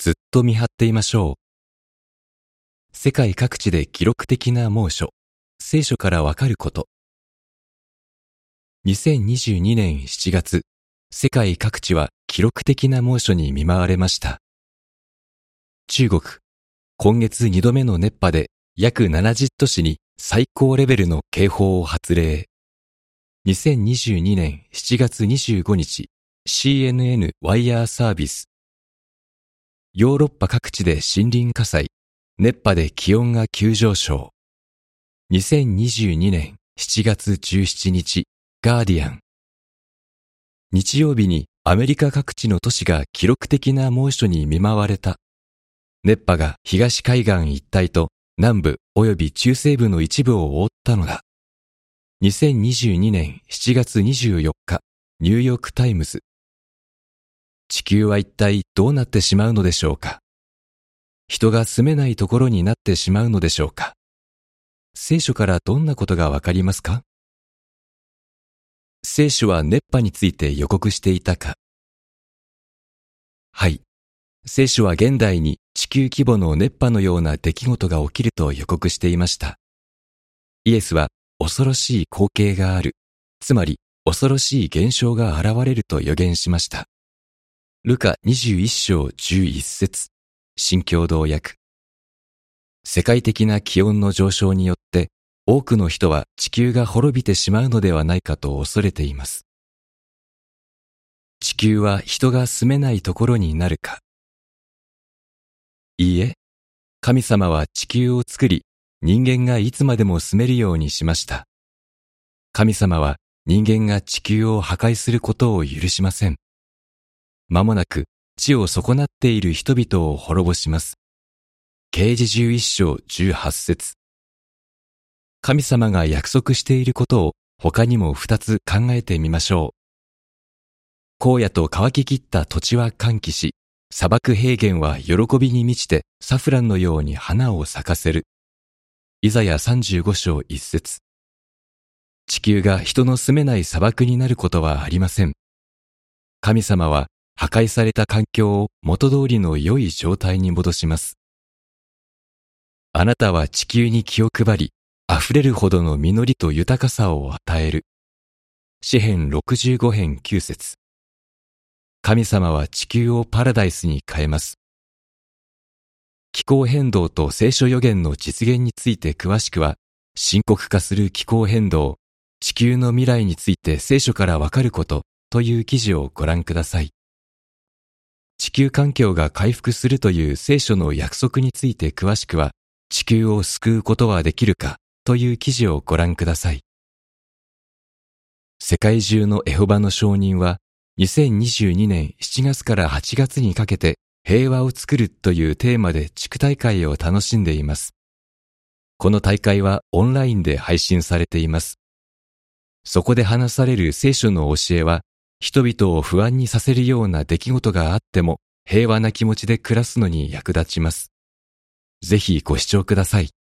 ずっと見張っていましょう。世界各地で記録的な猛暑。聖書からわかること。2022年7月、世界各地は記録的な猛暑に見舞われました。中国、今月2度目の熱波で約70都市に最高レベルの警報を発令。2022年7月25日、CNN ワイヤーサービス。ヨーロッパ各地で森林火災、熱波で気温が急上昇。2022年7月17日、ガーディアン。日曜日にアメリカ各地の都市が記録的な猛暑に見舞われた。熱波が東海岸一帯と南部及び中西部の一部を覆ったのだ。2022年7月24日、ニューヨークタイムズ。地球は一体どうなってしまうのでしょうか。人が住めないところになってしまうのでしょうか。聖書からどんなことがわかりますか。聖書は熱波について予告していたか。はい。聖書は現代に地球規模の熱波のような出来事が起きると予告していました。イエスは恐ろしい光景がある、つまり恐ろしい現象が現れると予言しました。ルカ21章11節、新共同訳。世界的な気温の上昇によって多くの人は地球が滅びてしまうのではないかと恐れています。地球は人が住めないところになるか。いいえ、神様は地球を作り、人間がいつまでも住めるようにしました。神様は人間が地球を破壊することを許しません。間もなく地を損なっている人々を滅ぼします。啓示11章18節。神様が約束していることを他にも2つ考えてみましょう。荒野と乾ききった土地は歓喜し、砂漠平原は喜びに満ちてサフランのように花を咲かせる。イザヤ35章1節。地球が人の住めない砂漠になることはありません。神様は破壊された環境を元通りの良い状態に戻します。あなたは地球に気を配り、溢れるほどの実りと豊かさを与える。詩編65編9節。神様は地球をパラダイスに変えます。気候変動と聖書予言の実現について詳しくは、深刻化する気候変動、地球の未来について聖書からわかることという記事をご覧ください。地球環境が回復するという聖書の約束について詳しくは、地球を救うことはできるかという記事をご覧ください。世界中のエホバの証人は、2022年7月から8月にかけて平和を作るというテーマで地区大会を楽しんでいます。この大会はオンラインで配信されています。そこで話される聖書の教えは、人々を不安にさせるような出来事があっても平和な気持ちで暮らすのに役立ちます。ぜひご視聴ください。